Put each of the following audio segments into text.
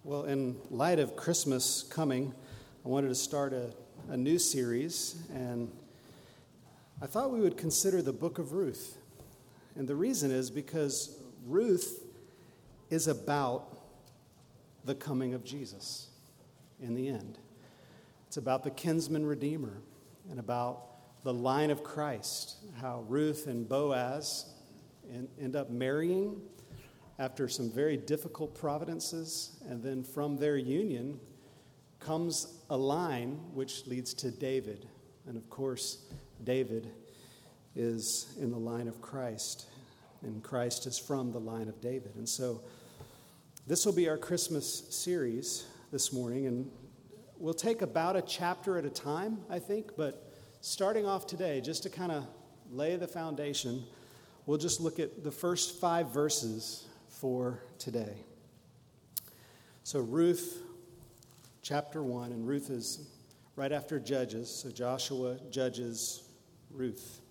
Well, in light of Christmas coming, I wanted to start a new series, and I thought we would consider the book of Ruth. And the reason is because Ruth is about the coming of Jesus in the end. It's about the kinsman redeemer and about the line of Christ, how Ruth and Boaz end up marrying after some very difficult providences, and then from their union comes a line which leads to David. And of course, David is in the line of Christ, and Christ is from the line of David. And so this will be our Christmas series this morning, and we'll take about a chapter at a time, I think, but starting off today, just to kind of lay the foundation, we'll just look at the first 5 verses for today. So Ruth, chapter 1, and Ruth is right after Judges, so Joshua, Judges, Ruth.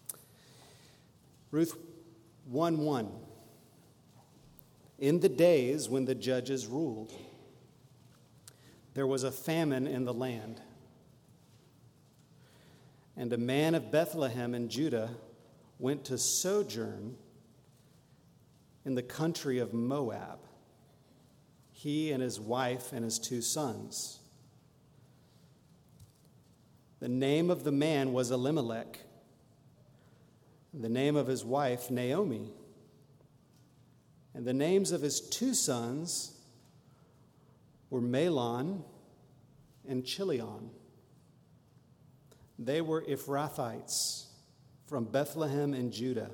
Ruth 1:1. In the days when the judges ruled, there was a famine in the land. And a man of Bethlehem in Judah went to sojourn in the country of Moab, he and his wife and his 2 sons. The name of the man was Elimelech, and the name of his wife Naomi, and the names of his 2 sons were Mahlon and Chilion. They were Ephrathites from Bethlehem in Judah.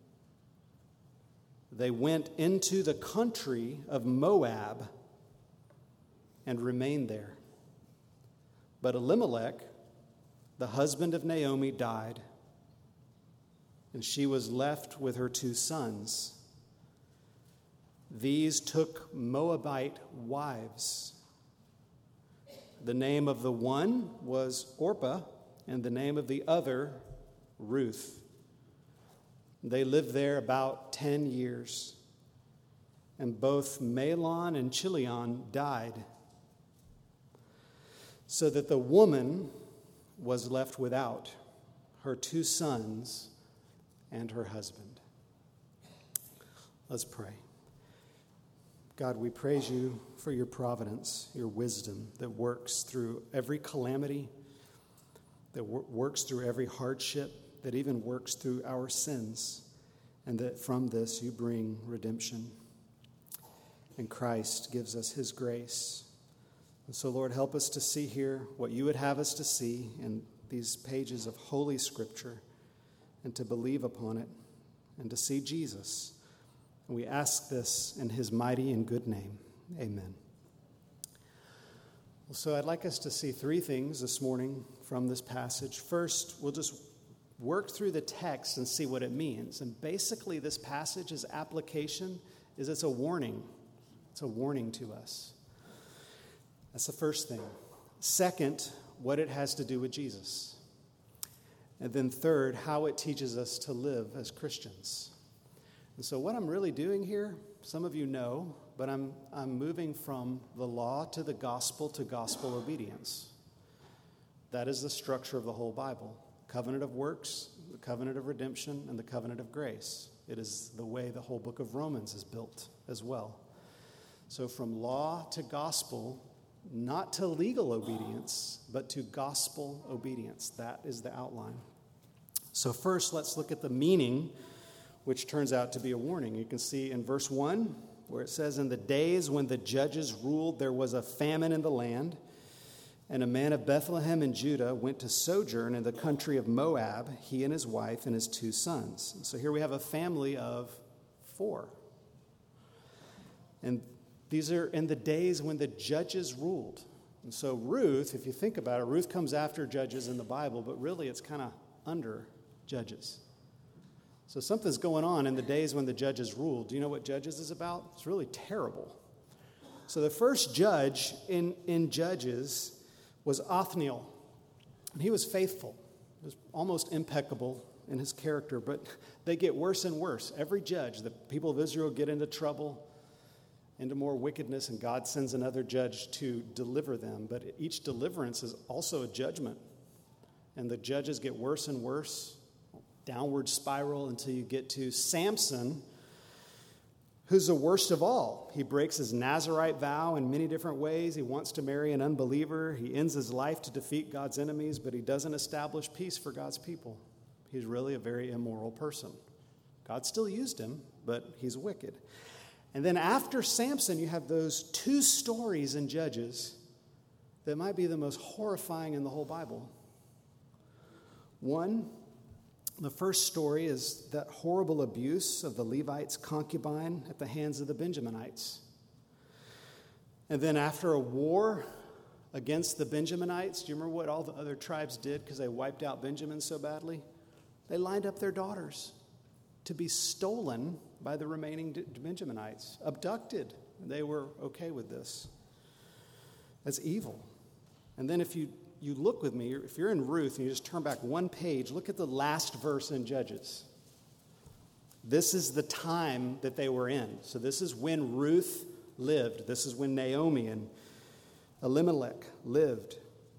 They went into the country of Moab and remained there. But Elimelech, the husband of Naomi, died, and she was left with her 2 sons. These took Moabite wives. The name of the one was Orpah, and the name of the other, Ruth. They lived there about 10 years, and both Mahlon and Chilion died, so that the woman was left without her 2 sons and her husband. Let's pray. God, we praise you for your providence, your wisdom that works through every calamity, that works through every hardship, that even works through our sins, and that from this you bring redemption. And Christ gives us his grace. And so, Lord, help us to see here what you would have us to see in these pages of Holy Scripture, and to believe upon it, and to see Jesus. And we ask this in his mighty and good name. Amen. So I'd like us to see 3 things this morning from this passage. First, we'll just work through the text and see what it means. And basically, this passage's application is it's a warning. It's a warning to us. That's the first thing. Second, what it has to do with Jesus. And then third, how it teaches us to live as Christians. And so what I'm really doing here, some of you know, but I'm moving from the law to gospel obedience. That is the structure of the whole Bible. Covenant of works, the covenant of redemption, and the covenant of grace. It is the way the whole book of Romans is built as well. So from law to gospel, not to legal obedience, but to gospel obedience. That is the outline. So first, let's look at the meaning, which turns out to be a warning. You can see in verse 1, where it says, in the days when the judges ruled, there was a famine in the land, and a man of Bethlehem in Judah went to sojourn in the country of Moab, he and his wife and his 2 sons. So here we have a family of 4. And these are in the days when the judges ruled. And so Ruth, if you think about it, Ruth comes after Judges in the Bible, but really it's kind of under Judges. So something's going on in the days when the judges ruled. Do you know what Judges is about? It's really terrible. So the first judge in Judges was Othniel. And he was faithful. He was almost impeccable in his character, but they get worse and worse. Every judge, the people of Israel get into trouble. into more wickedness, and God sends another judge to deliver them. But each deliverance is also a judgment. And the judges get worse and worse, downward spiral until you get to Samson, who's the worst of all. He breaks his Nazirite vow in many different ways. He wants to marry an unbeliever. He ends his life to defeat God's enemies, but he doesn't establish peace for God's people. He's really a very immoral person. God still used him, but he's wicked. And then after Samson, you have those two stories in Judges that might be the most horrifying in the whole Bible. One, the first story is that horrible abuse of the Levite's concubine at the hands of the Benjaminites. And then after a war against the Benjaminites, do you remember what all the other tribes did because they wiped out Benjamin so badly? They lined up their daughters to be stolen by the remaining Benjaminites, abducted. They were okay with this. That's evil. And then if you look with me, if you're in Ruth and you just turn back one page, look at the last verse in Judges. This is the time that they were in. So this is when Ruth lived. This is when Naomi and Elimelech lived.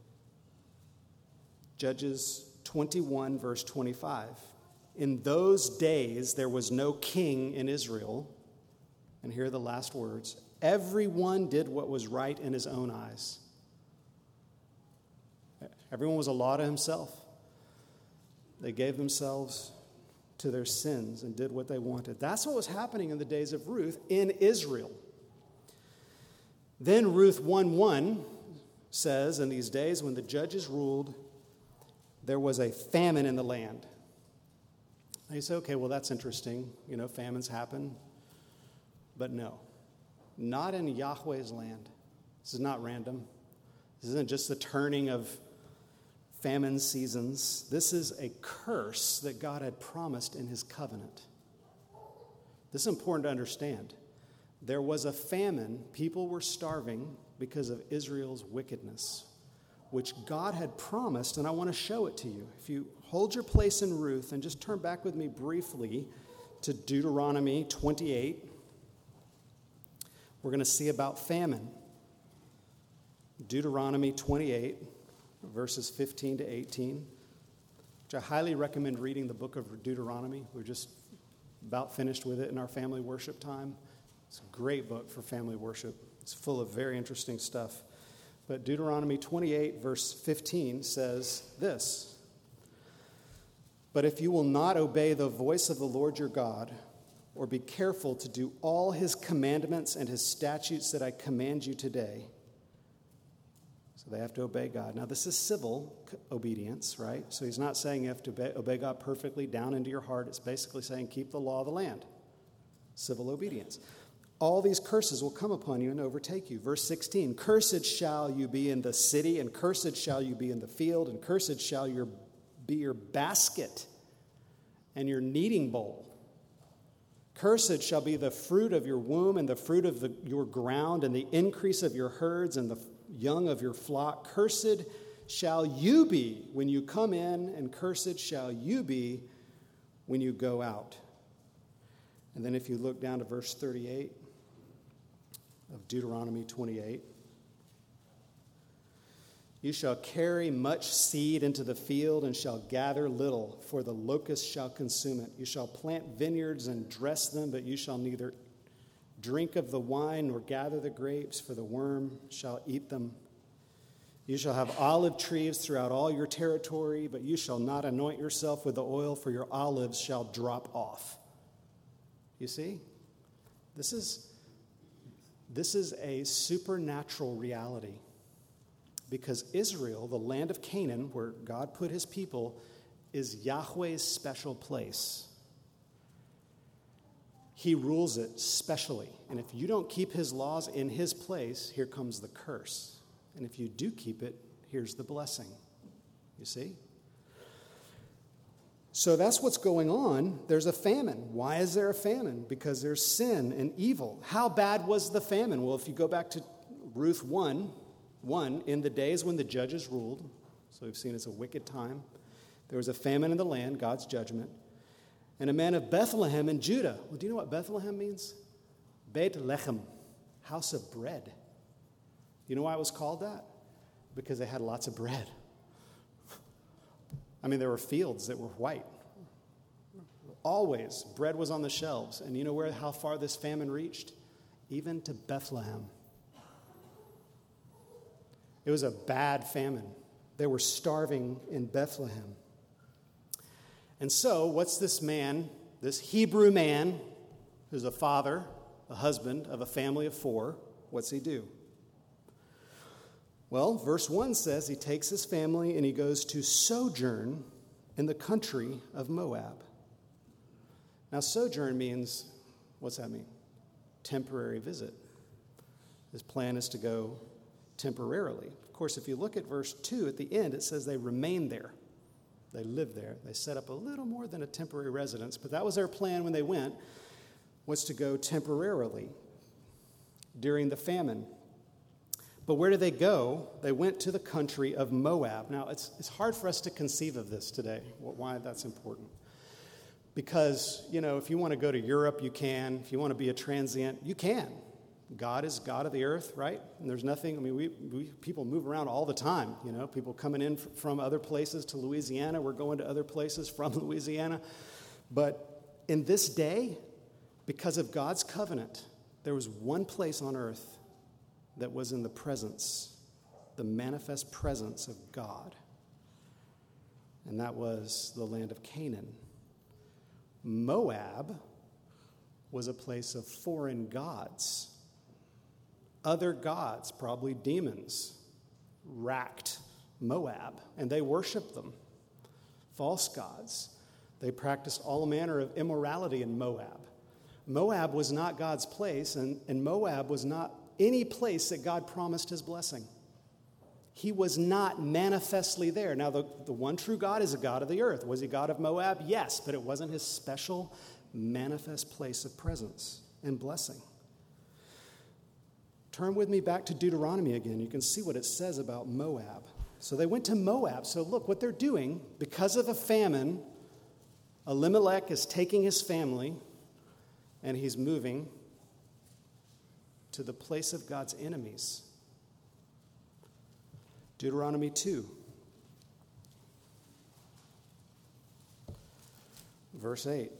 Judges 21, verse 25. In those days, there was no king in Israel. And here are the last words. Everyone did what was right in his own eyes. Everyone was a law to himself. They gave themselves to their sins and did what they wanted. That's what was happening in the days of Ruth in Israel. Then Ruth 1:1 says, in these days when the judges ruled, there was a famine in the land. And you say, okay, well, that's interesting. You know, famines happen. But no, not in Yahweh's land. This is not random. This isn't just the turning of famine seasons. This is a curse that God had promised in his covenant. This is important to understand. There was a famine. People were starving because of Israel's wickedness, which God had promised, and I want to show it to you. If you hold your place in Ruth and just turn back with me briefly to Deuteronomy 28, we're going to see about famine. Deuteronomy 28, verses 15 to 18, which I highly recommend reading the book of Deuteronomy. We're just about finished with it in our family worship time. It's a great book for family worship. It's full of very interesting stuff. But Deuteronomy 28, verse 15 says this: But if you will not obey the voice of the Lord your God, or be careful to do all his commandments and his statutes that I command you today. So they have to obey God. Now, this is civil obedience, right? So he's not saying you have to obey God perfectly down into your heart. It's basically saying keep the law of the land. Civil obedience. All these curses will come upon you and overtake you. Verse 16, cursed shall you be in the city, and cursed shall you be in the field, and cursed shall be your basket and your kneading bowl. Cursed shall be the fruit of your womb and the fruit of your ground and the increase of your herds and the young of your flock. Cursed shall you be when you come in, and cursed shall you be when you go out. And then if you look down to verse 38 of Deuteronomy 28, you shall carry much seed into the field and shall gather little, for the locust shall consume it. You shall plant vineyards and dress them, but you shall neither drink of the wine nor gather the grapes, for the worm shall eat them. You shall have olive trees throughout all your territory, but you shall not anoint yourself with the oil, for your olives shall drop off. You see? This is a supernatural reality. Because Israel, the land of Canaan, where God put his people, is Yahweh's special place. He rules it specially. And if you don't keep his laws in his place, here comes the curse. And if you do keep it, here's the blessing. You see? So that's what's going on. There's a famine. Why is there a famine? Because there's sin and evil. How bad was the famine? Well, if you go back to Ruth 1, in the days when the judges ruled, so we've seen it's a wicked time, there was a famine in the land, God's judgment, and a man of Bethlehem in Judah. Well, do you know what Bethlehem means? Beit Lechem. house of bread. You know why it was called that? Because they had lots of bread. I mean, there were fields that were white. Always, bread was on the shelves. And you know how far this famine reached? Even to Bethlehem. It was a bad famine. They were starving in Bethlehem. And so, what's this man, this Hebrew man, who's a father, a husband of a family of 4, what's he do? Well, verse 1 says he takes his family and he goes to sojourn in the country of Moab. Now, sojourn means, what's that mean? Temporary visit. His plan is to go temporarily. Of course, if you look at verse 2 at the end, it says they remained there. They lived there. They set up a little more than a temporary residence, but that was their plan when they went, was to go temporarily during the famine. But where did they go? They went to the country of Moab. Now, it's hard for us to conceive of this today, why that's important. Because, if you want to go to Europe, you can. If you want to be a transient, you can. God is God of the earth, right? And there's nothing, we people move around all the time, people coming in from other places to Louisiana. We're going to other places from Louisiana. But in this day, because of God's covenant, there was one place on earth that was in the presence, the manifest presence of God. And that was the land of Canaan. Moab was a place of foreign gods. Other gods, probably demons, racked Moab, and they worshiped them. False gods. They practiced all manner of immorality in Moab. Moab was not God's place, and Moab was not any place that God promised his blessing. He was not manifestly there. Now, the one true God is a God of the earth. Was he God of Moab? Yes, but it wasn't his special, manifest place of presence and blessing. Turn with me back to Deuteronomy again. You can see what it says about Moab. So they went to Moab. So look, what they're doing, because of a famine, Elimelech is taking his family and he's moving to the place of God's enemies. Deuteronomy 2, verse 8.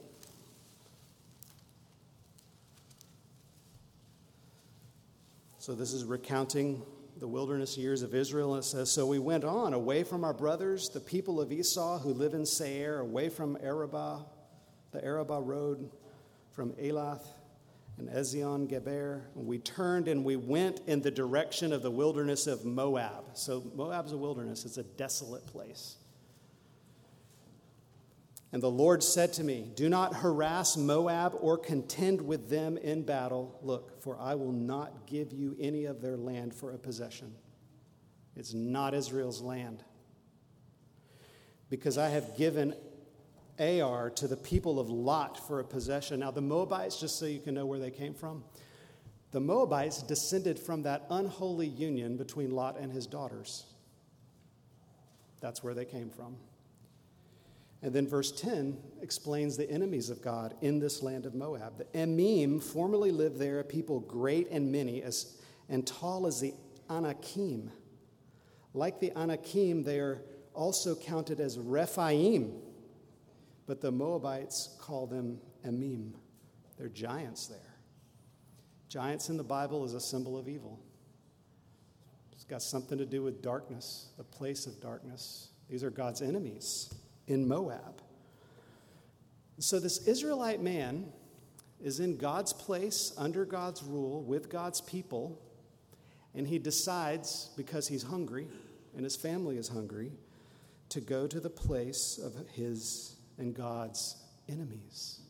So this is recounting the wilderness years of Israel. And it says, so we went on away from our brothers, the people of Esau who live in Seir, away from Arabah, the Arabah road, from Elath and Ezion Geber. And we turned and we went in the direction of the wilderness of Moab. So Moab's a wilderness. It's a desolate place. And the Lord said to me, do not harass Moab or contend with them in battle. Look, for I will not give you any of their land for a possession. It's not Israel's land. Because I have given Ar to the people of Lot for a possession. Now the Moabites, just so you can know where they came from, the Moabites descended from that unholy union between Lot and his daughters. That's where they came from. And then verse 10 explains the enemies of God in this land of Moab. The Emim formerly lived there, a people great and many, and tall as the Anakim. Like the Anakim, they are also counted as Rephaim, but the Moabites call them Emim. They're giants there. Giants in the Bible is a symbol of evil. It's got something to do with darkness, the place of darkness. These are God's enemies in Moab. So this Israelite man is in God's place, under God's rule, with God's people, and he decides, because he's hungry and his family is hungry, to go to the place of his and God's enemies.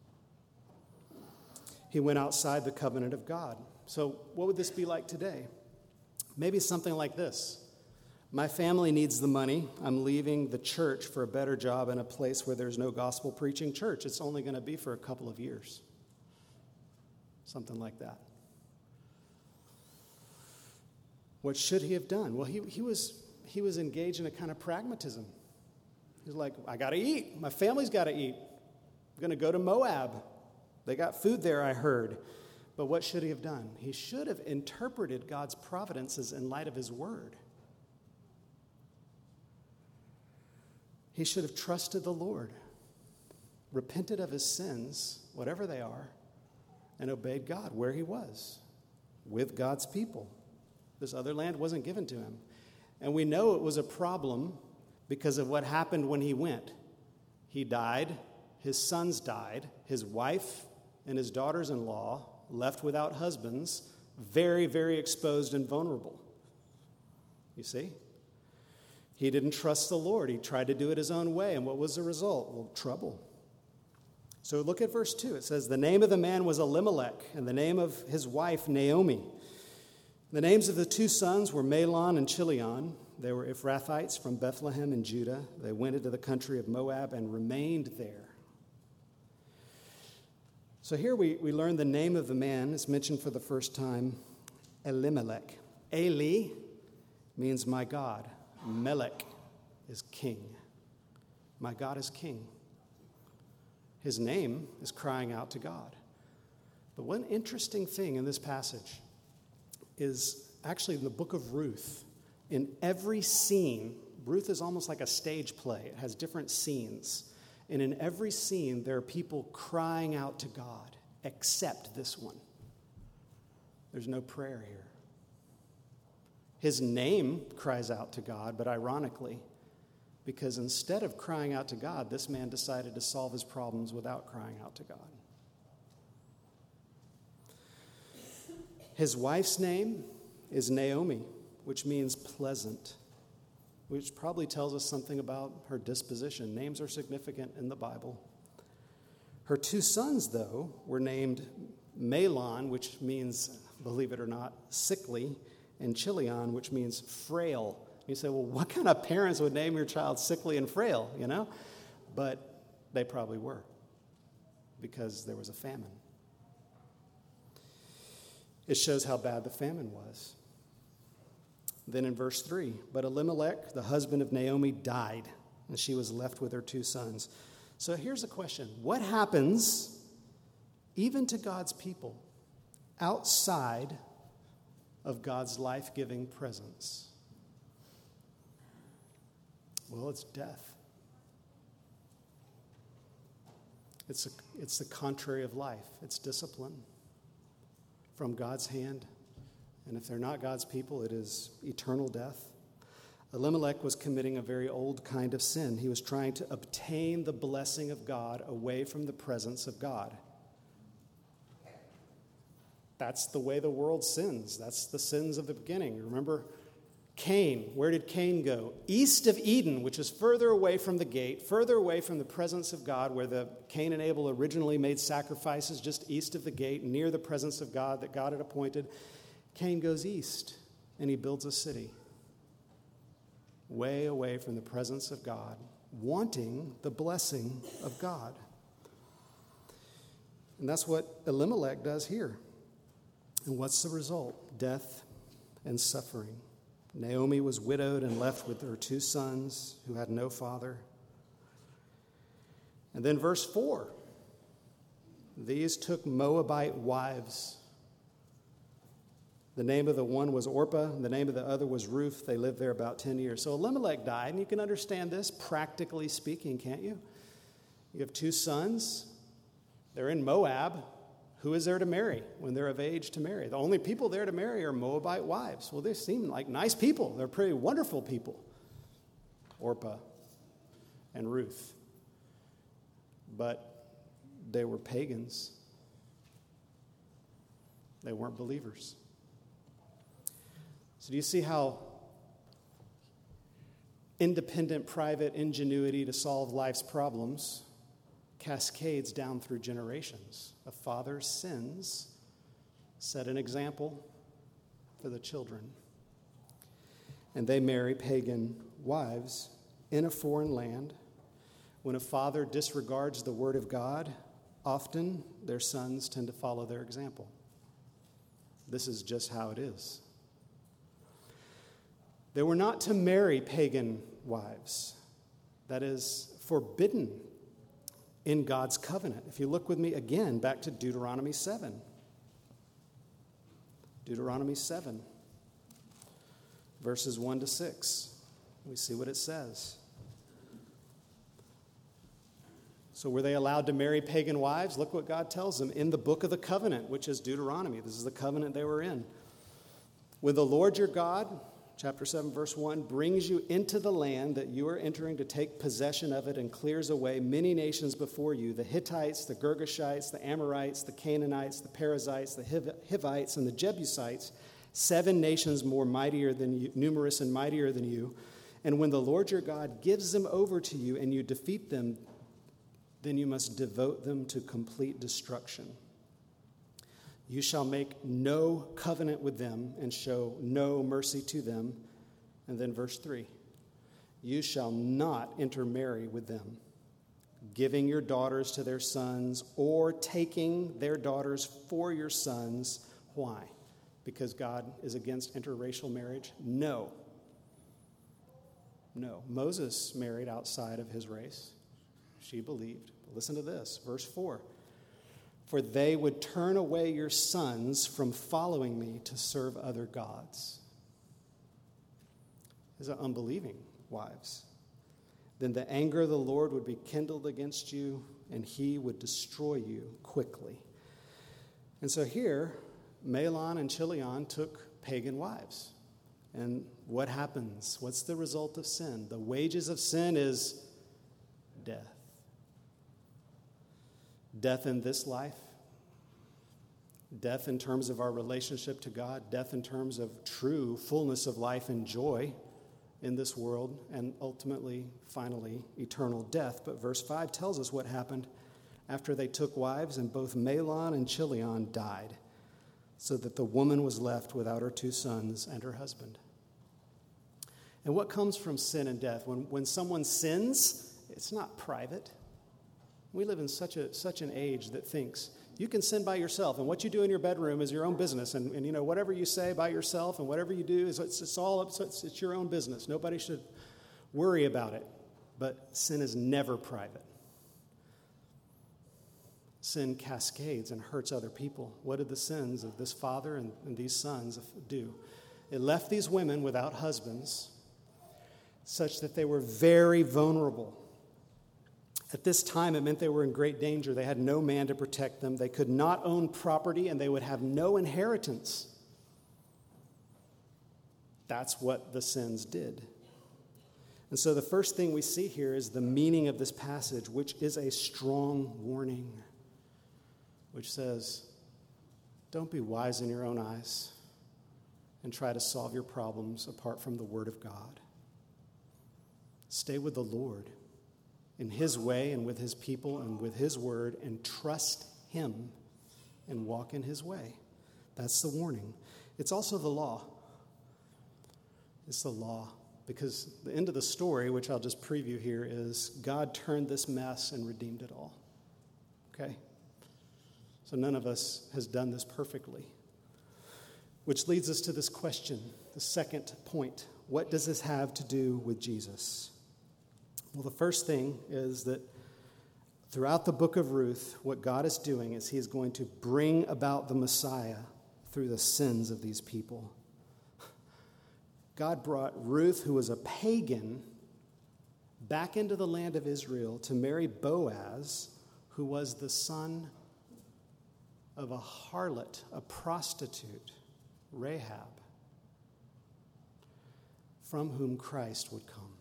He went outside the covenant of God. So what would this be like today? Maybe something like this. My family needs the money. I'm leaving the church for a better job in a place where there's no gospel preaching church. It's only going to be for a couple of years. Something like that. What should he have done? Well, he was engaged in a kind of pragmatism. He's like, I got to eat. My family's got to eat. I'm going to go to Moab. They got food there, I heard. But what should he have done? He should have interpreted God's providences in light of his word. He should have trusted the Lord, repented of his sins, whatever they are, and obeyed God where he was, with God's people. This other land wasn't given to him. And we know it was a problem because of what happened when he went. He died, his sons died, his wife and his daughters-in-law left without husbands, very, very exposed and vulnerable. You see? He didn't trust the Lord. He tried to do it his own way. And what was the result? Well, trouble. So look at verse 2. It says, the name of the man was Elimelech, and the name of his wife Naomi. The names of the two sons were Mahlon and Chilion. They were Ephrathites from Bethlehem in Judah. They went into the country of Moab and remained there. So here we learn the name of the man is mentioned for the first time, Elimelech. Eli means my God. Melech is king. My God is king. His name is crying out to God. But one interesting thing in this passage is actually in the book of Ruth. In every scene, Ruth is almost like a stage play. It has different scenes. And in every scene, there are people crying out to God, except this one. There's no prayer here. His name cries out to God, but ironically, because instead of crying out to God, this man decided to solve his problems without crying out to God. His wife's name is Naomi, which means pleasant, which probably tells us something about her disposition. Names are significant in the Bible. Her two sons, though, were named Mahlon, which means, believe it or not, sickly, and Chilion, which means frail. You say, well, what kind of parents would name your child sickly and frail, you know? But they probably were, because there was a famine. It shows how bad the famine was. Then in verse 3, but Elimelech, the husband of Naomi, died, and she was left with her two sons. So here's the question. What happens even to God's people outside of God's life-giving presence? Well, it's death. It's the contrary of life. It's discipline from God's hand. And if they're not God's people, it is eternal death. Elimelech was committing a very old kind of sin. He was trying to obtain the blessing of God away from the presence of God. That's the way the world sins. That's the sins of the beginning. Remember Cain. Where did Cain go? East of Eden, which is further away from the gate, further away from the presence of God, where Cain and Abel originally made sacrifices just east of the gate, near the presence of God that God had appointed. Cain goes east, and he builds a city way away from the presence of God, wanting the blessing of God. And that's what Elimelech does here. And what's the result? Death and suffering. Naomi was widowed and left with her two sons who had no father. And then verse 4, these took Moabite wives. The name of the one was Orpah, and the name of the other was Ruth. They lived there about 10 years. So Elimelech died, and you can understand this, practically speaking, can't you? You have two sons. They're in Moab. Who is there to marry when they're of age to marry? The only people there to marry are Moabite wives. Well, they seem like nice people. They're pretty wonderful people. Orpah and Ruth. But they were pagans. They weren't believers. So do you see how independent, private ingenuity to solve life's problems cascades down through generations? A father's sins set an example for the children. And they marry pagan wives in a foreign land. When a father disregards the word of God, often their sons tend to follow their example. This is just how it is. They were not to marry pagan wives. That is forbidden in God's covenant. If you look with me again back to Deuteronomy 7. Deuteronomy 7, verses 1 to 6. We see what it says. So were they allowed to marry pagan wives? Look what God tells them in the book of the covenant, which is Deuteronomy. This is the covenant they were in. When the Lord your God, chapter 7, verse 1, brings you into the land that you are entering to take possession of it and clears away many nations before you, the Hittites, the Girgashites, the Amorites, the Canaanites, the Perizzites, the Hivites, and the Jebusites, 7 nations more mightier than you, numerous and mightier than you. And when the Lord your God gives them over to you and you defeat them, then you must devote them to complete destruction. You shall make no covenant with them and show no mercy to them. And then verse 3, you shall not intermarry with them, giving your daughters to their sons or taking their daughters for your sons. Why? Because God is against interracial marriage? No. Moses married outside of his race. She believed. Listen to this, verse 4. For they would turn away your sons from following me to serve other gods. These are unbelieving wives. Then the anger of the Lord would be kindled against you, and he would destroy you quickly. And so here, Mahlon and Chilion took pagan wives. And what happens? What's the result of sin? The wages of sin is death. Death in this life, death in terms of our relationship to God, death in terms of true fullness of life and joy in this world, and ultimately, finally, eternal death. But verse 5 tells us what happened after they took wives, and both Mahlon and Chilion died, so that the woman was left without her 2 sons and her husband. And what comes from sin and death? When someone sins, it's not private. We live in such an age that thinks you can sin by yourself, and what you do in your bedroom is your own business, and you know whatever you say by yourself and whatever you do it's your own business. Nobody should worry about it. But sin is never private. Sin cascades and hurts other people. What did the sins of this father and these sons do? It left these women without husbands, such that they were very vulnerable. At this time, it meant they were in great danger. They had no man to protect them. They could not own property, and they would have no inheritance. That's what the sins did. And so the first thing we see here is the meaning of this passage, which is a strong warning, which says, don't be wise in your own eyes and try to solve your problems apart from the Word of God. Stay with the Lord in his way and with his people and with his word, and trust him and walk in his way. That's the warning. It's also the law. It's the law, because the end of the story, which I'll just preview here, is God turned this mess and redeemed it all. Okay? So none of us has done this perfectly. Which leads us to this question, the second point. What does this have to do with Jesus? Well, the first thing is that throughout the book of Ruth, what God is doing is he is going to bring about the Messiah through the sins of these people. God brought Ruth, who was a pagan, back into the land of Israel to marry Boaz, who was the son of a harlot, a prostitute, Rahab, from whom Christ would come.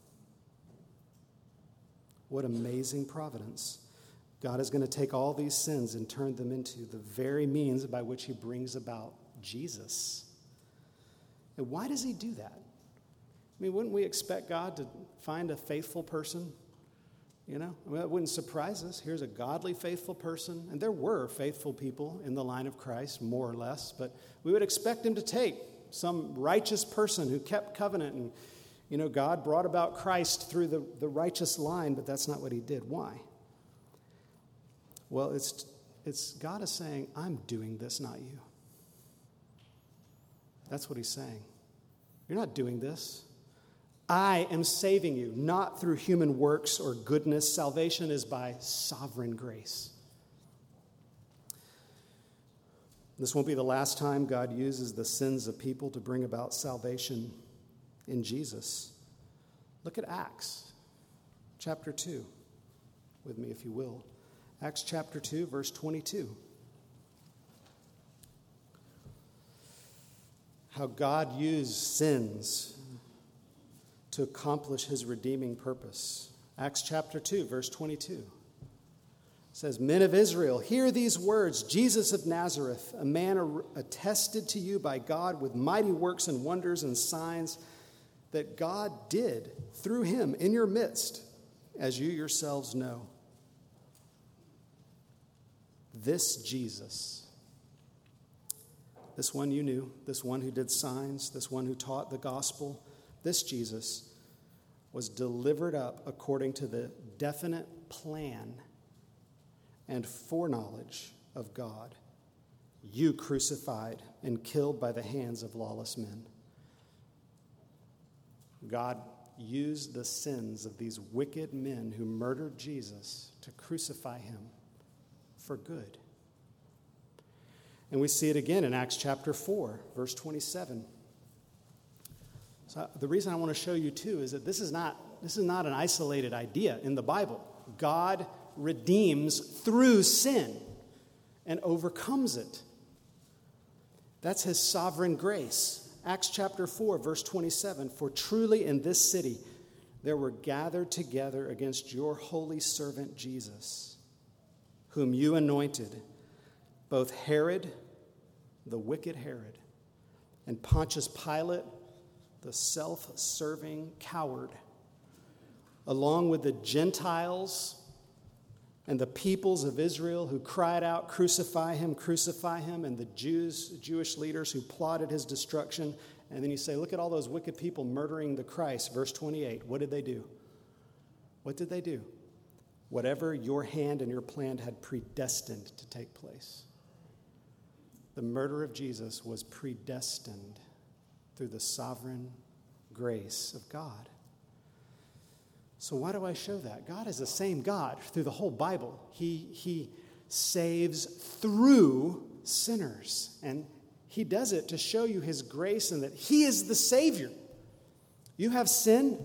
What amazing providence. God is going to take all these sins and turn them into the very means by which he brings about Jesus. And why does he do that? I mean, wouldn't we expect God to find a faithful person? You know, I mean, that wouldn't surprise us. Here's a godly, faithful person. And there were faithful people in the line of Christ, more or less. But we would expect him to take some righteous person who kept covenant, and you know, God brought about Christ through the righteous line, but that's not what he did. Why? Well, it's God is saying, I'm doing this, not you. That's what he's saying. You're not doing this. I am saving you, not through human works or goodness. Salvation is by sovereign grace. This won't be the last time God uses the sins of people to bring about salvation in Jesus. Look at Acts chapter 2 with me, if you will. Acts chapter 2, verse 22. How God used sins to accomplish his redeeming purpose. Acts chapter 2, verse 22. Says, "Men of Israel, hear these words. Jesus of Nazareth, a man attested to you by God with mighty works and wonders and signs that God did through him in your midst, as you yourselves know. This Jesus, this one you knew, this one who did signs, this one who taught the gospel, this Jesus was delivered up according to the definite plan and foreknowledge of God. You crucified and killed by the hands of lawless men." God used the sins of these wicked men who murdered Jesus to crucify him for good. And we see it again in Acts chapter 4, verse 27. So the reason I want to show you too is that this is not an isolated idea in the Bible. God redeems through sin and overcomes it. That's his sovereign grace. Acts chapter 4, verse 27, "For truly in this city there were gathered together against your holy servant Jesus, whom you anointed, both Herod, the wicked Herod, and Pontius Pilate, the self-serving coward, along with the Gentiles and the peoples of Israel who cried out, 'Crucify him, crucify him,' and the Jewish leaders who plotted his destruction." And then you say, look at all those wicked people murdering the Christ. Verse 28, what did they do? What did they do? Whatever your hand and your plan had predestined to take place. The murder of Jesus was predestined through the sovereign grace of God. So why do I show that? God is the same God through the whole Bible. He saves through sinners. And he does it to show you his grace and that he is the Savior. You have sin?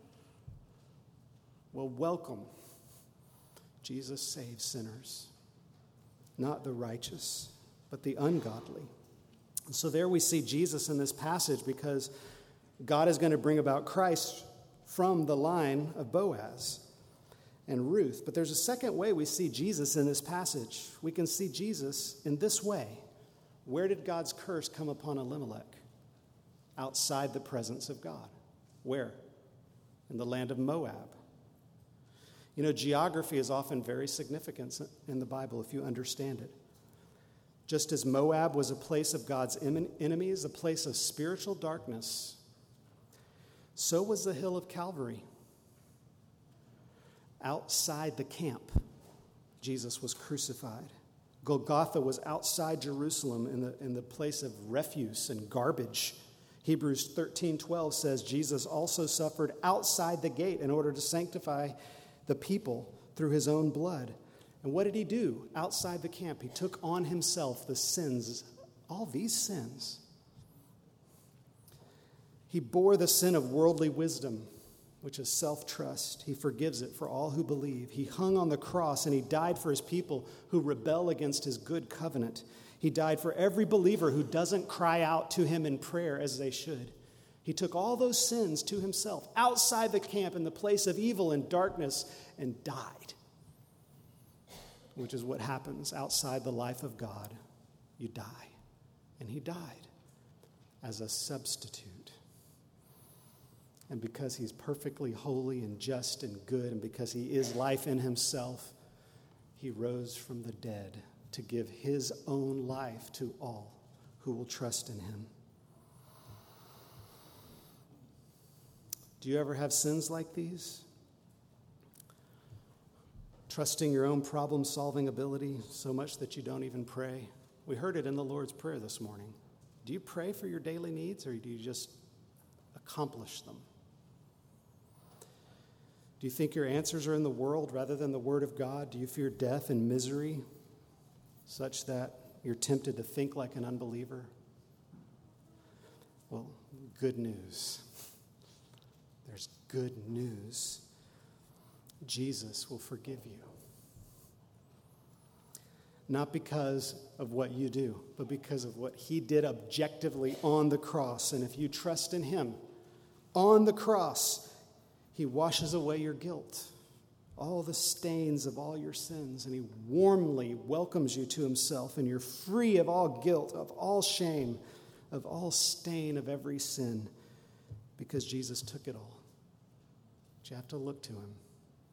Well, welcome. Jesus saves sinners. Not the righteous, but the ungodly. And so there we see Jesus in this passage because God is going to bring about Christ from the line of Boaz and Ruth. But there's a second way we see Jesus in this passage. We can see Jesus in this way. Where did God's curse come upon Elimelech? Outside the presence of God. Where? In the land of Moab. You know, geography is often very significant in the Bible if you understand it. Just as Moab was a place of God's enemies, a place of spiritual darkness, so was the hill of Calvary. Outside the camp, Jesus was crucified. Golgotha was outside Jerusalem in the place of refuse and garbage. Hebrews 13:12 says Jesus also suffered outside the gate in order to sanctify the people through his own blood. And what did he do outside the camp? He took on himself the sins, all these sins. He bore the sin of worldly wisdom, which is self-trust. He forgives it for all who believe. He hung on the cross and he died for his people who rebel against his good covenant. He died for every believer who doesn't cry out to him in prayer as they should. He took all those sins to himself outside the camp in the place of evil and darkness and died, which is what happens outside the life of God. You die. And he died as a substitute. And because he's perfectly holy and just and good, and because he is life in himself, he rose from the dead to give his own life to all who will trust in him. Do you ever have sins like these? Trusting your own problem-solving ability so much that you don't even pray? We heard it in the Lord's Prayer this morning. Do you pray for your daily needs, or do you just accomplish them? Do you think your answers are in the world rather than the Word of God? Do you fear death and misery such that You're tempted to think like an unbeliever. Well, good news. There's good news. Jesus will forgive you. Not because of what you do, but because of what he did objectively on the cross. And if you trust in him, on the cross, he washes away your guilt, all the stains of all your sins, and he warmly welcomes you to himself, and you're free of all guilt, of all shame, of all stain of every sin, because Jesus took it all. But you have to look to him.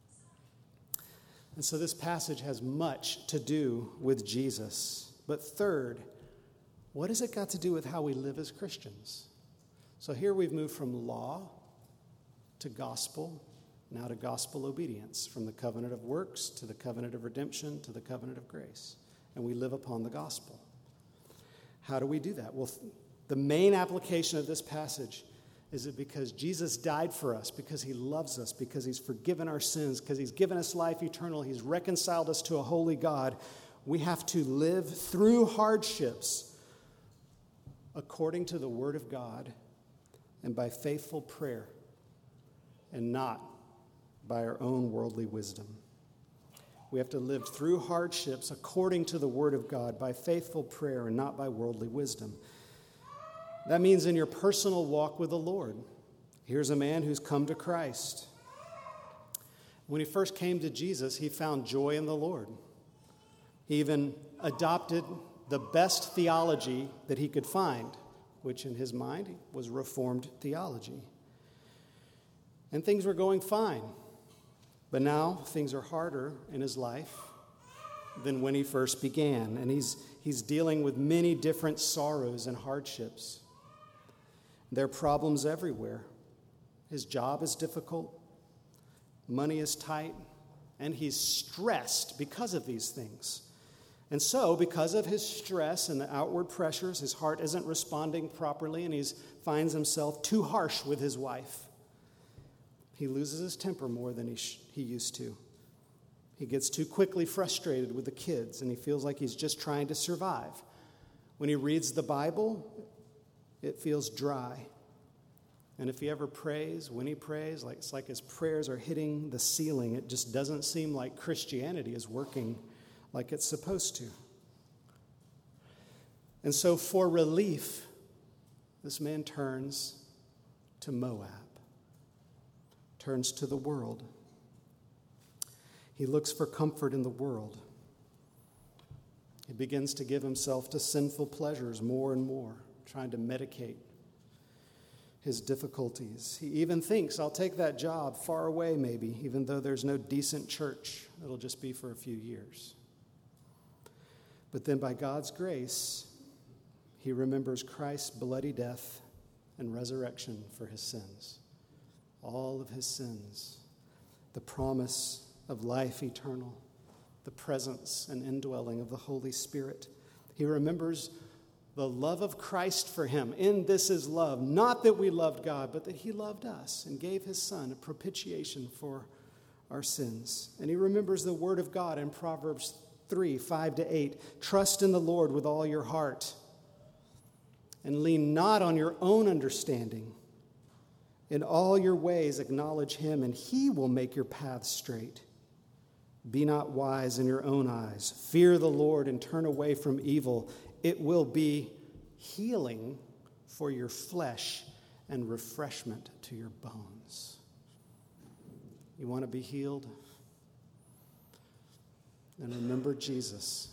And so this passage has much to do with Jesus. But third, what has it got to do with how we live as Christians? So here we've moved from law to gospel, now to gospel obedience, from the covenant of works to the covenant of redemption to the covenant of grace. And we live upon the gospel. How do we do that? Well, the main application of this passage is it because Jesus died for us, because he loves us, because he's forgiven our sins, because he's given us life eternal, he's reconciled us to a holy God. We have to live through hardships according to the word of God and by faithful prayer and not by our own worldly wisdom. We have to live through hardships according to the word of God by faithful prayer and not by worldly wisdom. That means in your personal walk with the Lord. Here's a man who's come to Christ. When he first came to Jesus, he found joy in the Lord. He even adopted the best theology that he could find, which in his mind was Reformed theology. And things were going fine. But now things are harder in his life than when he first began. And he's dealing with many different sorrows and hardships. There are problems everywhere. His job is difficult. Money is tight. And he's stressed because of these things. And so, because of his stress and the outward pressures, his heart isn't responding properly, and he finds himself too harsh with his wife. He loses his temper more than he used to. He gets too quickly frustrated with the kids, and he feels like he's just trying to survive. When he reads the Bible, it feels dry. And if he ever prays, when he prays, it's like his prayers are hitting the ceiling. It just doesn't seem like Christianity is working like it's supposed to. And so for relief, this man turns to Moab, turns to the world. He looks for comfort in the world. He begins to give himself to sinful pleasures more and more, trying to medicate his difficulties. He even thinks, I'll take that job far away maybe, even though there's no decent church. It'll just be for a few years. But then by God's grace, he remembers Christ's bloody death and resurrection for his sins. All of his sins. The promise of life eternal. The presence and indwelling of the Holy Spirit. He remembers the love of Christ for him. In this is love. Not that we loved God, but that he loved us and gave his Son a propitiation for our sins. And he remembers the word of God in Proverbs 3:5-8. Trust in the Lord with all your heart and lean not on your own understanding. In all your ways acknowledge him, and he will make your paths straight. Be not wise in your own eyes. Fear the Lord and turn away from evil. It will be healing for your flesh and refreshment to your bones. You want to be healed? Then remember Jesus.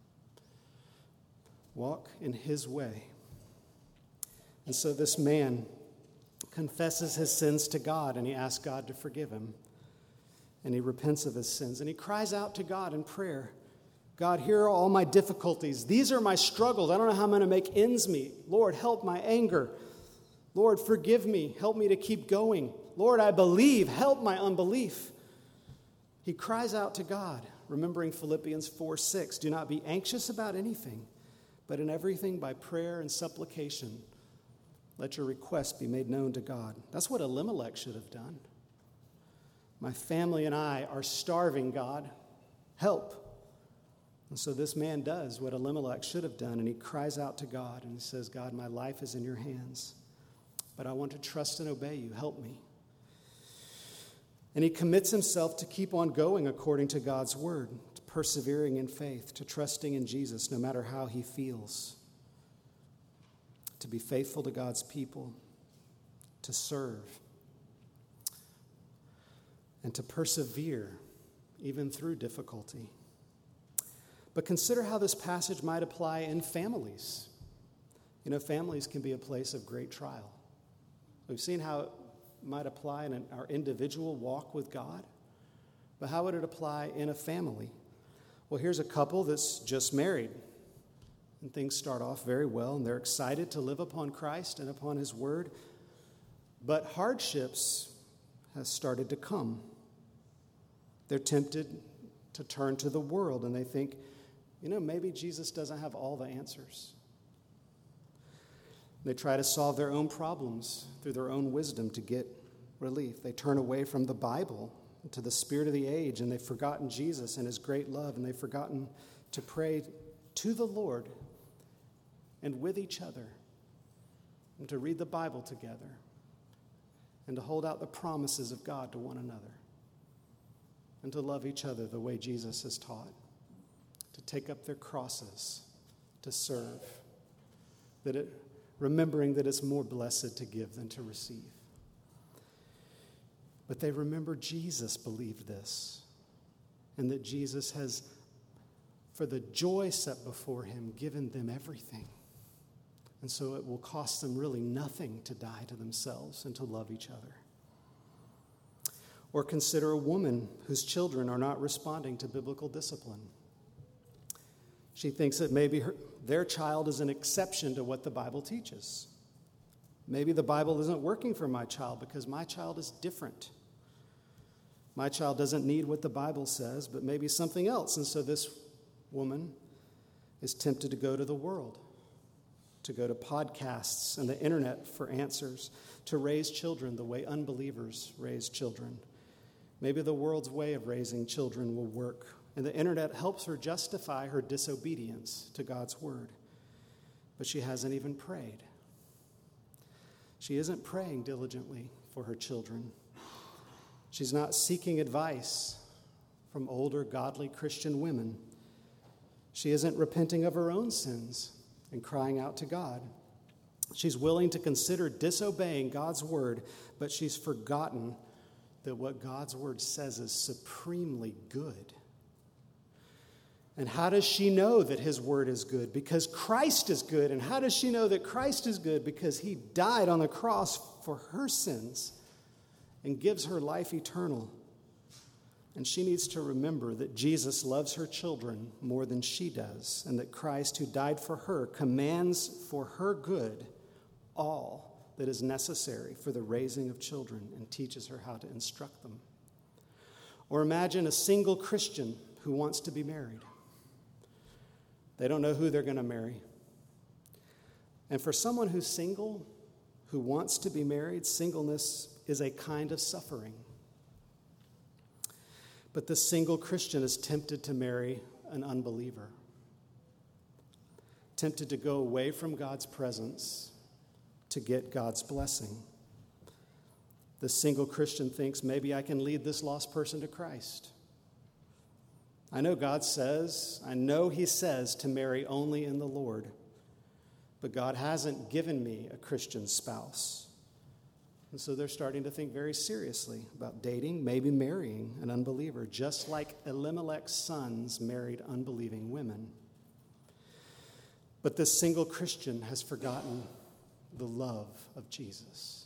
Walk in his way. And so this man confesses his sins to God, and he asks God to forgive him. And he repents of his sins, and he cries out to God in prayer. God, here are all my difficulties. These are my struggles. I don't know how I'm going to make ends meet. Lord, help my anger. Lord, forgive me. Help me to keep going. Lord, I believe. Help my unbelief. He cries out to God, remembering Philippians 4:6. Do not be anxious about anything, but in everything by prayer and supplication, let your requests be made known to God. That's what Elimelech should have done. My family and I are starving, God. Help. And so this man does what Elimelech should have done, and he cries out to God, and he says, God, my life is in your hands, but I want to trust and obey you. Help me. And he commits himself to keep on going according to God's word, to persevering in faith, to trusting in Jesus no matter how he feels, to be faithful to God's people, to serve, and to persevere even through difficulty. But consider how this passage might apply in families. You know, families can be a place of great trial. We've seen how it might apply in our individual walk with God, but how would it apply in a family? Well, here's a couple that's just married, and things start off very well, and they're excited to live upon Christ and upon his word, but hardships have started to come. They're tempted to turn to the world, and they think, you know, maybe Jesus doesn't have all the answers. They try to solve their own problems through their own wisdom to get relief. They turn away from the Bible to the spirit of the age, and they've forgotten Jesus and his great love, and they've forgotten to pray to the Lord and with each other, and to read the Bible together, and to hold out the promises of God to one another, and to love each other the way Jesus has taught, to take up their crosses, to serve, remembering that it's more blessed to give than to receive. But they remember Jesus believed this, and that Jesus has, for the joy set before him, given them everything. And so it will cost them really nothing to die to themselves and to love each other. Or consider a woman whose children are not responding to biblical discipline. She thinks that maybe their child is an exception to what the Bible teaches. Maybe the Bible isn't working for my child because my child is different. My child doesn't need what the Bible says, but maybe something else. And so this woman is tempted to go to the world, to go to podcasts and the internet for answers, to raise children the way unbelievers raise children. Maybe the world's way of raising children will work, and the internet helps her justify her disobedience to God's word. But she hasn't even prayed. She isn't praying diligently for her children. She's not seeking advice from older, godly Christian women. She isn't repenting of her own sins and crying out to God. She's willing to consider disobeying God's word, but she's forgotten that what God's word says is supremely good. And how does she know that his word is good? Because Christ is good. And how does she know that Christ is good? Because he died on the cross for her sins and gives her life eternal. And she needs to remember that Jesus loves her children more than she does, and that Christ, who died for her, commands for her good all that is necessary for the raising of children and teaches her how to instruct them. Or imagine a single Christian who wants to be married. They don't know who they're going to marry. And for someone who's single, who wants to be married, singleness is a kind of suffering. But the single Christian is tempted to marry an unbeliever, tempted to go away from God's presence to get God's blessing. The single Christian thinks, maybe I can lead this lost person to Christ. I know he says to marry only in the Lord, but God hasn't given me a Christian spouse. And so they're starting to think very seriously about dating, maybe marrying an unbeliever, just like Elimelech's sons married unbelieving women. But this single Christian has forgotten the love of Jesus,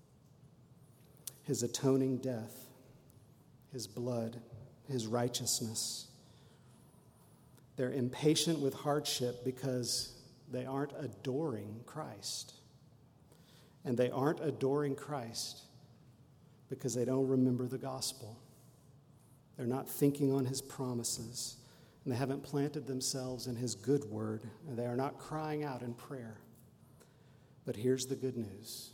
his atoning death, his blood, his righteousness. They're impatient with hardship because they aren't adoring Christ. And they aren't adoring Christ because they don't remember the gospel. They're not thinking on his promises, and they haven't planted themselves in his good word, and they are not crying out in prayer. But here's the good news.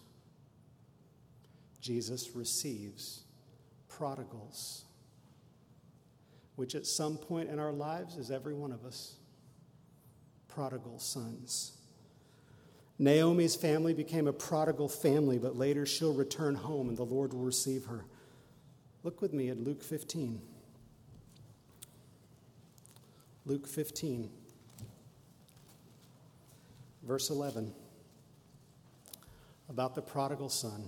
Jesus receives prodigals. which at some point in our lives is every one of us. Prodigal sons. Naomi's family became a prodigal family, but later she'll return home and the Lord will receive her. Look with me at Luke 15. Luke 15, verse 11, about the prodigal son.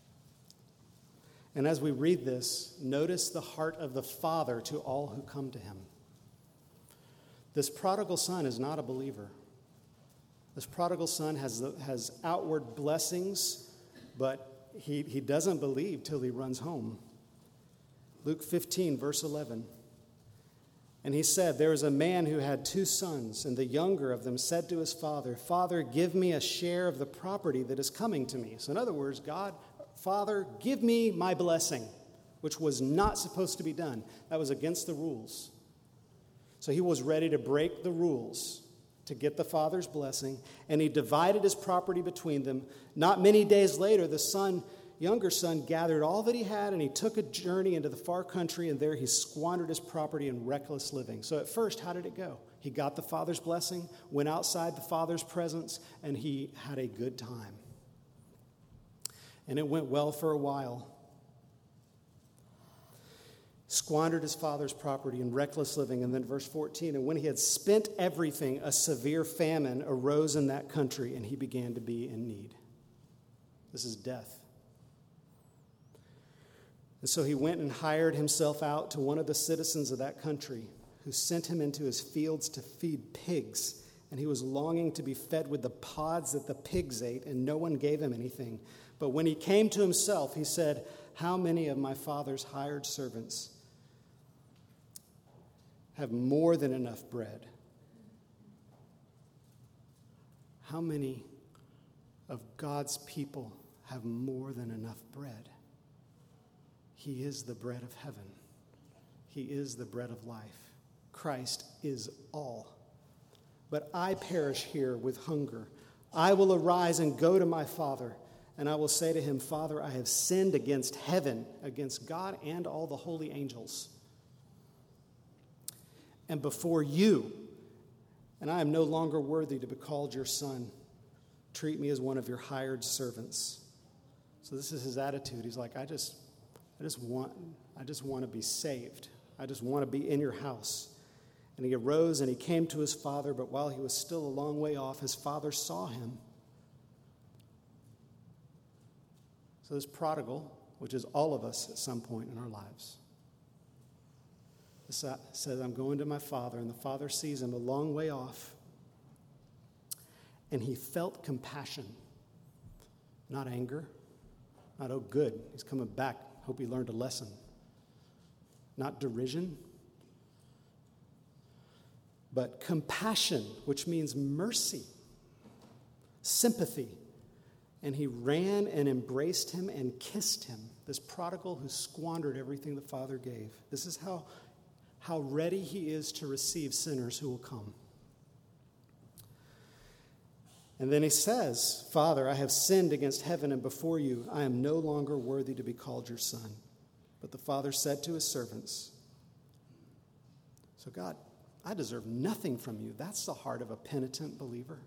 And as we read this, notice the heart of the Father to all who come to him. This prodigal son is not a believer. This prodigal son has outward blessings, but he doesn't believe till he runs home. Luke 15, verse 11. And he said, there was a man who had 2 sons, and the younger of them said to his father, Father, give me a share of the property that is coming to me. So in other words, God, Father, give me my blessing, which was not supposed to be done. That was against the rules. So he was ready to break the rules to get the father's blessing, and he divided his property between them. Not many days later, the younger son gathered all that he had, and he took a journey into the far country, and there he squandered his property in reckless living. So at first, how did it go? He got the father's blessing, went outside the father's presence, and he had a good time. And it went well for a while. Squandered his father's property in reckless living. And then verse 14, and when he had spent everything, a severe famine arose in that country, and he began to be in need. This is death. And so he went and hired himself out to one of the citizens of that country, who sent him into his fields to feed pigs. And he was longing to be fed with the pods that the pigs ate, and no one gave him anything. But when he came to himself, he said, how many of my father's hired servants have more than enough bread? How many of God's people have more than enough bread? He is the bread of heaven. He is the bread of life. Christ is all. But I perish here with hunger. I will arise and go to my father, and I will say to him, Father, I have sinned against heaven, against God and all the holy angels, and before you, and I am no longer worthy to be called your son. Treat me as one of your hired servants. So this is his attitude. He's like, I just want to be saved. I just want to be in your house. And he arose and he came to his father, but while he was still a long way off, his father saw him. So this prodigal, which is all of us at some point in our lives, says, I'm going to my father, and the father sees him a long way off, and he felt compassion, not anger, not, oh, good, he's coming back, hope he learned a lesson, not derision, but compassion, which means mercy, sympathy. And he ran and embraced him and kissed him, this prodigal who squandered everything the father gave. This is how ready he is to receive sinners who will come. And then he says, Father, I have sinned against heaven and before you. I am no longer worthy to be called your son. But the father said to his servants, so God, I deserve nothing from you. That's the heart of a penitent believer.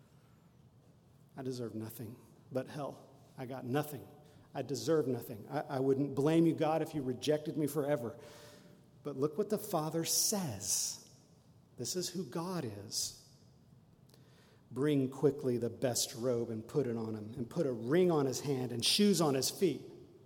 I deserve nothing but hell. I got nothing. I deserve nothing. I wouldn't blame you, God, if you rejected me forever. But look what the Father says. This is who God is. Bring quickly the best robe and put it on him, and put a ring on his hand and shoes on his feet.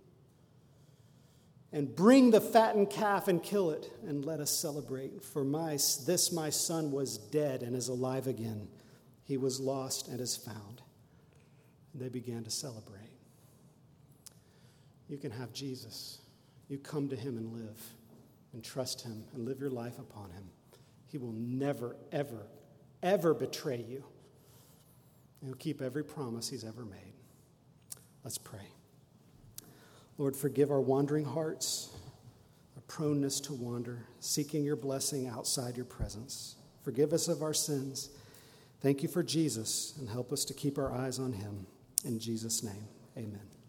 And bring the fattened calf and kill it, and let us celebrate. For this my son was dead and is alive again. He was lost and is found. And they began to celebrate. You can have Jesus. You come to him and live, and trust him, and live your life upon him. He will never, ever, ever betray you. He'll keep every promise he's ever made. Let's pray. Lord, forgive our wandering hearts, our proneness to wander, seeking your blessing outside your presence. Forgive us of our sins. Thank you for Jesus, and help us to keep our eyes on him. In Jesus' name, amen.